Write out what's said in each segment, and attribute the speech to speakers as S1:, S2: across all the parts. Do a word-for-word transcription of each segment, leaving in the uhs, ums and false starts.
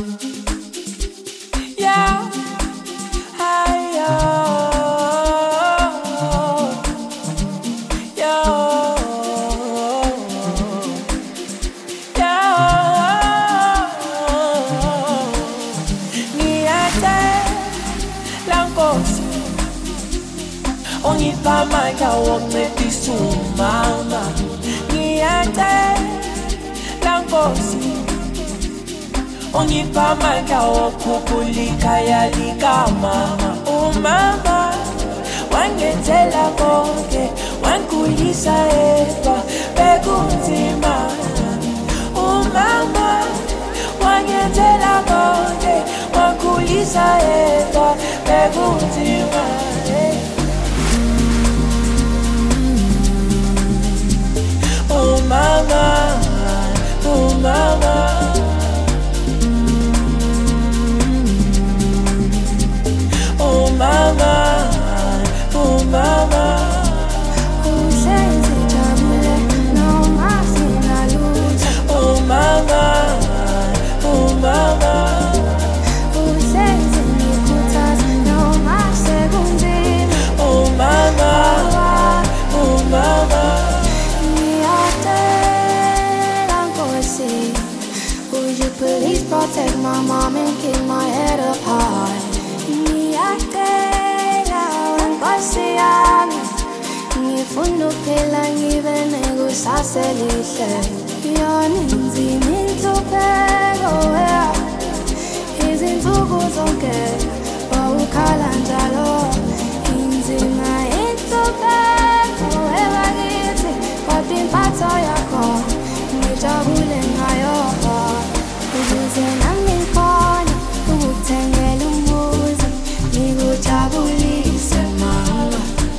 S1: Yeah, hey, yo, yo, yo. Ngiyacela Nkosi, ungiphe amandla wokuncedisa umama. Ngiyacela Nkosi, ungiphe amandla wokukhuphula ikhaya likamama. Umama wangenzela konke, wangikhulisa yedwa bekunzima. Umama wangenzela konke, wangikhulisa yedwa bekunzima. Umama, umama, oh mama, oh mama.
S2: Uhlezi jabule noma sinalutho.
S1: Oh mama, oh mama.
S2: Uhlezi ngikhuthaza noma sekunzima.
S1: Oh mama, oh mama.
S2: Ngiyacela Nkosi, would you please protect my mom and keep my head up high? Ngiyacela Nkosi yami, ngifuna ukuphila ngibe nekusasa elihle. Yona inzima inhlupheko, yeah. Izinsuku zonke wawukhala njalo. Inzima inhlupheko ebakithi, kodwa impatho yakho ngijabule ngayo. Ukuze nami ngikhone ukukuthengela umuzi, ngikujabulise mama.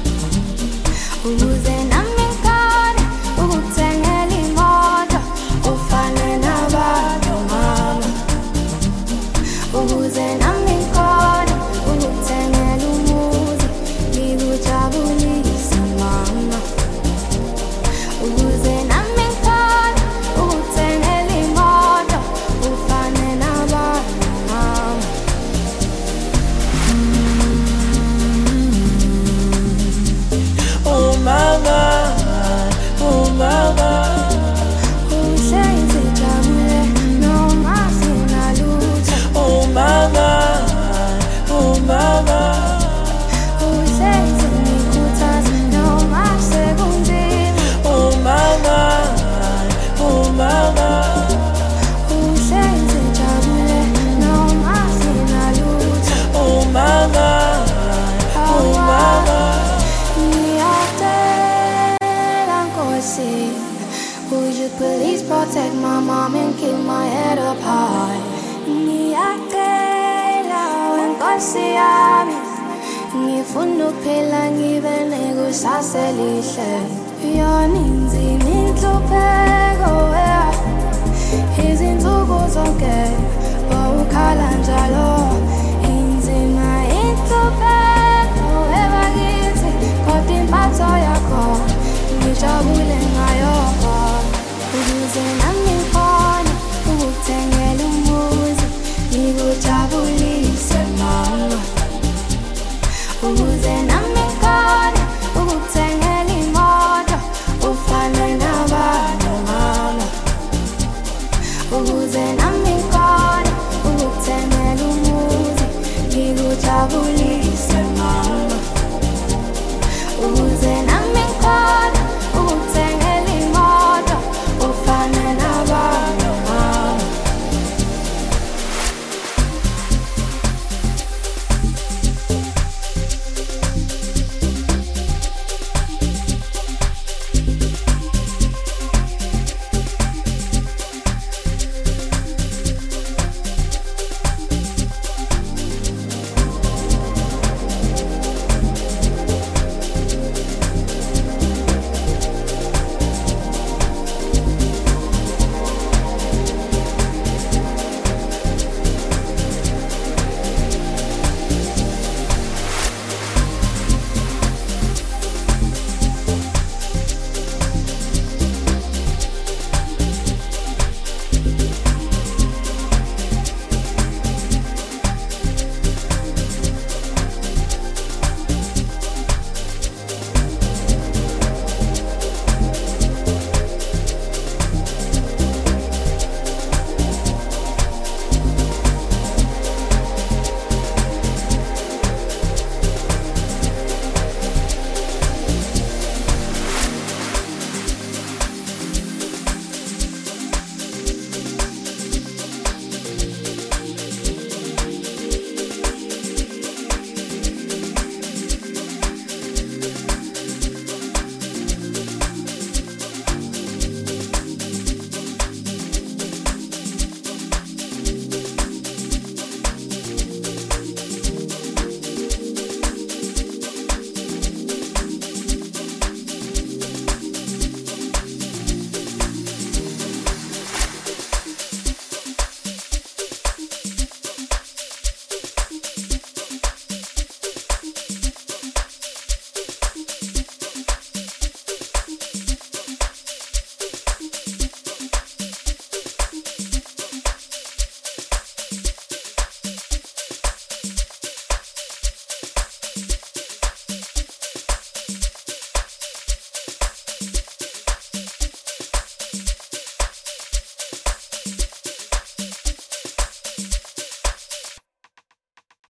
S2: Ukuze nami ngikhone ukukuthengela imoto, ufane nabantu mama. Ukuze nami ngikhone ukukuthengela umuzi, ngikujabulise mama. Ukuze nami ngikhone ukukuthengela imoto, ufane nabantu mama.
S1: Oh mama, oh mama.
S2: Uhlezi jabule noma sinalutho.
S1: Oh mama, oh mama.
S2: Uhlezi ngikhuthaza noma sekunzima.
S1: Oh mama, oh mama.
S2: Uhlezi jabule noma sinalutho.
S1: Oh mama, oh mama.
S2: Ngiyacela Nkosi, would you please protect my mom and keep my head up high? Ngiyacela Nkosi yami, ngifuna ukuphila ngibe nekusasa elihle. Yona inzima inhlupheko, yeah. Izinsuku zonke wawukhala njalo. Inzima inhlupheko ebakithi, kodwa impatho yakho ngijabule ngayo. Ukuze nami ngikhone ukukuthengela umuzi, ngikujabulise mama. Ukuze nami ngikhone ukukuthengela imoto, ufane nabantu mama. Ukuze nami ngikhone ukukuthengela umuzi, ngikujabulise mama.